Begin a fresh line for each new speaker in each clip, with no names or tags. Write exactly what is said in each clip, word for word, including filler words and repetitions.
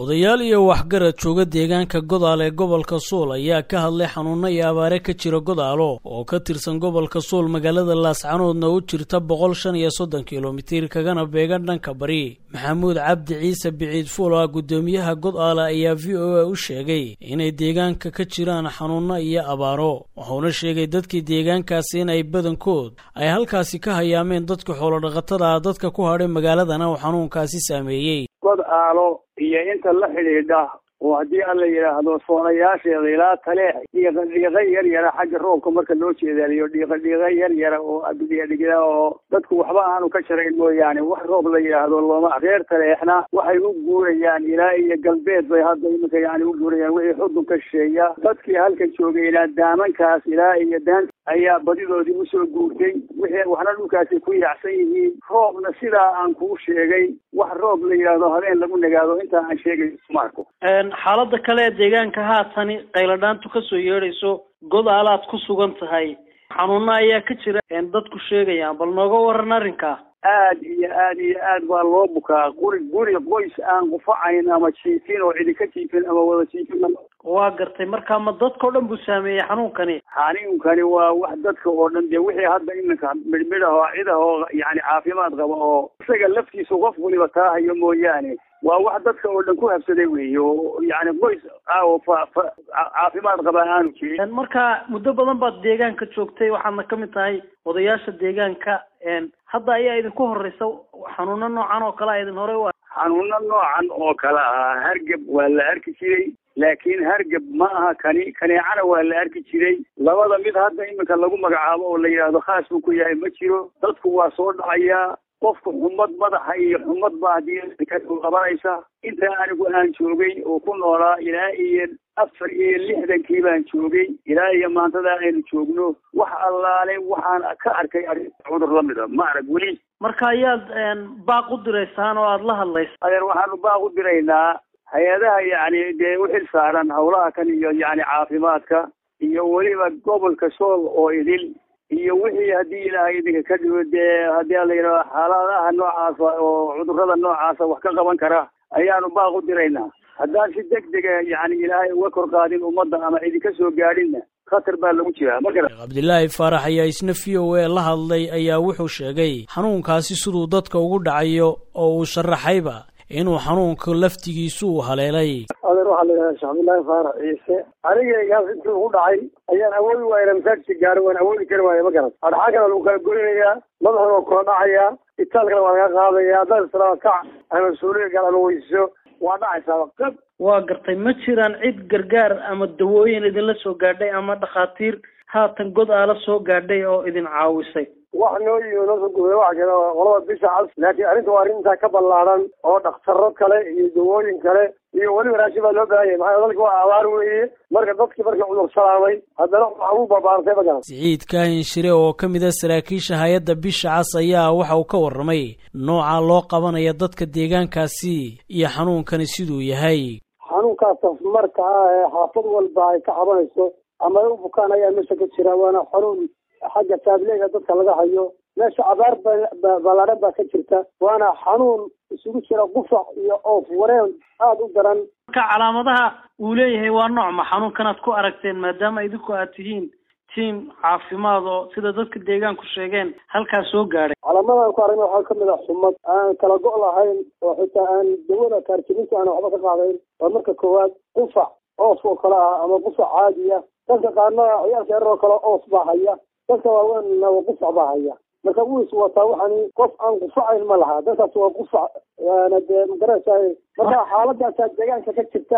odayaal iyo waxgarad jooga deegaanka Godaal ee gobolka Sool ayaa ka hadlay xanuuno iyo abaare ka jira Godaalo oo ka tirsan gobolka Sool magaalada Laascaanoodna u jirta boqol shan iyo soddon kiiloomitir kagana beegan dhanka bari. Maxamuud Cabdi Ciise Biciid Fuula gudoomiyaha Godaal ayaa V O A u sheegay inay deegaanka ka jiraan xanuuno iyo abaaro. Wuxuuna sheegay dadkii deegaankaasi inay badankood ay halkaasi ka hayaameen dadka xoolo dhaqatada dadka ku hadhay magaaladana uu xanuunkaasi saameeyay.
Godaalo iyo inta la xidhiidha oo hadii alla yiraahdo soonayaasheeda ilaa taleex iyo dhiiqa yar yar xagga roobka marka loo jeedaliyo dhiiqa dhiiqa yar yar oo adiga dhiga oo dadku waxba aanu ka sharayn mooyaane wax roob la yiraahdo looma reer taleexna waxay u guurayaan ilaa iyo galbeed bay hadda iminka yaani u guurayaan wixii xudun ka sheeya dadkii halka joogay ilaa daamankaas ilaa iyo daan ayaa badidoodii u soo guurtay wixii waxna dhulkaasi ku yaacsan yihiin roobna sidaa aan kuu sheegay wax roob la yiraahdo habeen lagu nagaado inta aan sheegay Marko
xaaladda kale ee deegaanka haatan qayladhaantu ka soo yeerayso Godaalaad ku sugan tahay xanuuna ayaa ka jira in dadku sheegayaan bal nooga waran arrinka
aad iyo aad iyo aad baa loo bukaa guri guri qoys aan qufacayn ama jiifin oo cidi ka jiifin ama wada jiifin
waa gartay marka ma dadka oo dhan buu saameeyay xanuunkani
xanuunkani waa wax dadka oo dhan de wixii hadda iminka midmid ah oo cida oo yaani caafimaad qaba oo isaga laftiisa qof waliba taahayo mooyaane waa wax dadka oo dhan ku habsaday weeyo yaani qoys oo caafimaad qaba aanu jirin
marka muddo badan baad deegaanka joogtay waxaadna ka mid tahay odayaasha deegaanka hadda ayaa idinku horeysa xanuuno noocan oo kale idin hore waa
xanuuno noocan oo kale ah hargab waa la arki jiray laakiin hargab ma aha kani kaneecana waa la arki jiray labada mid hadda iminka lagu magacaabo oo la yiraahdo khaas uu ku yahay ma jiro dadku waa soo dhacayaa qofku xumad madaxa iyo xumad baa hadii ka qabanaysa inta anigu aan joogay oo ku noolaa ilaa iyo afar iyo lixdankii baan joogay ilaa iyo maantada aynu joogno wax allaale waxaan ka arkay cudur la mid ah ma arag weli
marka ayaad baaq u direysaan oo aad la hadlaysaan
adeer waxaanu baaq u diraynaa hay-adaha yacni dee u xil saaran howlaha kan iyo yacni caafimaadka iyo weliba gobolka Sool oo idil iyo wixii hadii ilaahay idinka ka dhigo dee hadii la yiraahdo xaaladaha noocaas oo cudurrada noocaas wax ka qaban kara ayaanu baaq u diraynaa haddaan si degdeg ah yaani ilaahay uga kor qaadin ummadda ama idinka soo gaadhinna khatar baa lagu jiraa marka
Cabdilaahi Faarax ayaa isna V O A la hadlay ayaa wuxuu sheegay xanuunkaasi sidoo dadka ugu dhacayo oo uu sharaxayba inuu xanuunka laftigiisu u haleelay
adeer waxa la yiraahdaa Cabdilaahi Faarax Ciise anigaygaas intuu u dhacay ayaan awoodi waayay masaajid gaaro waan awoodi kari waayay ma garan adxaagana lagu kala goynayaa madaxa oo kala dhacaya itaalkana waa laga qaadaya dad salaad ka ama suuliga gaar weyso waa dhacaysaa qab
waa gartay ma jiraan cid gargaar ama dawooyin idin la soo gaadhay ama dhaqaatiir haatan Godaalo soo gaadhay oo idin caawisay
wax noo yimaado soo gudbay wax kale qolada bisha cas laakiin arrinta waa arrinta ka ballaaran oo dhaqtarro kale iyo dawooyin kale iyo wali raashin baa loo baahan yahay maxaa dadku waa abaar weeye marka dadkii markii cudur salaamay haddana waxa uu babaartay badan
Siciid Kaahin Shire oo ka mid ah saraakiisha hay'adda bisha cas ayaa waxa uu ka warramay nooca loo qabanayo dadka deegaankaasi iyo xanuunkani siduu yahay
xanuunkaas marka xaafad walba ay ka cabanayso ama u bukaan ayaa meesha ka jira waana xanuun xagga taableega dadka laga hayo meesha abaar ballaaran baa ka jirta waana xanuun isugu jira qufac iyo oof wareen aad u daran
marka calaamadaha uu leeyahay waa nooc ma xanuunkanaad ku aragteen maadaama idinku aad tihiin tiim caafimaad oo sida dadka deegaanku sheegeen halkaas soo gaadhay
calaamadahan ku aragnay waxaa ka mid ah xumad aan kala go' lahayn oo xitaa aan dawada kaarjibinta aan waxba ka qaadayn waa marka koowaad qufac oof oo kale ah ama qufac caadi ah dadka qaarna ciyaalka yarar oo kale oof baa haya dadka waaweynna waa qufac baa haya marka wuu is wataa waxani qof aan qufacayn ma laha dadkaas waa qufac waana dee magaraysaay marka xaaladaasaa deegaanka ka jirta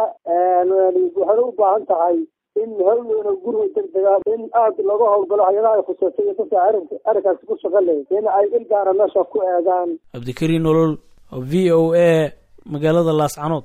waxayna u baahan tahay in hawleyna guriga degdega in aad lagu howlgalo hay-adaha ay khuseysay iyo dadka arrinka arrinkaasi ku shaqo leh in ay il gaara meesha ku eegaan
Cabdikariin Nolol V O A magaalada Laascaanood.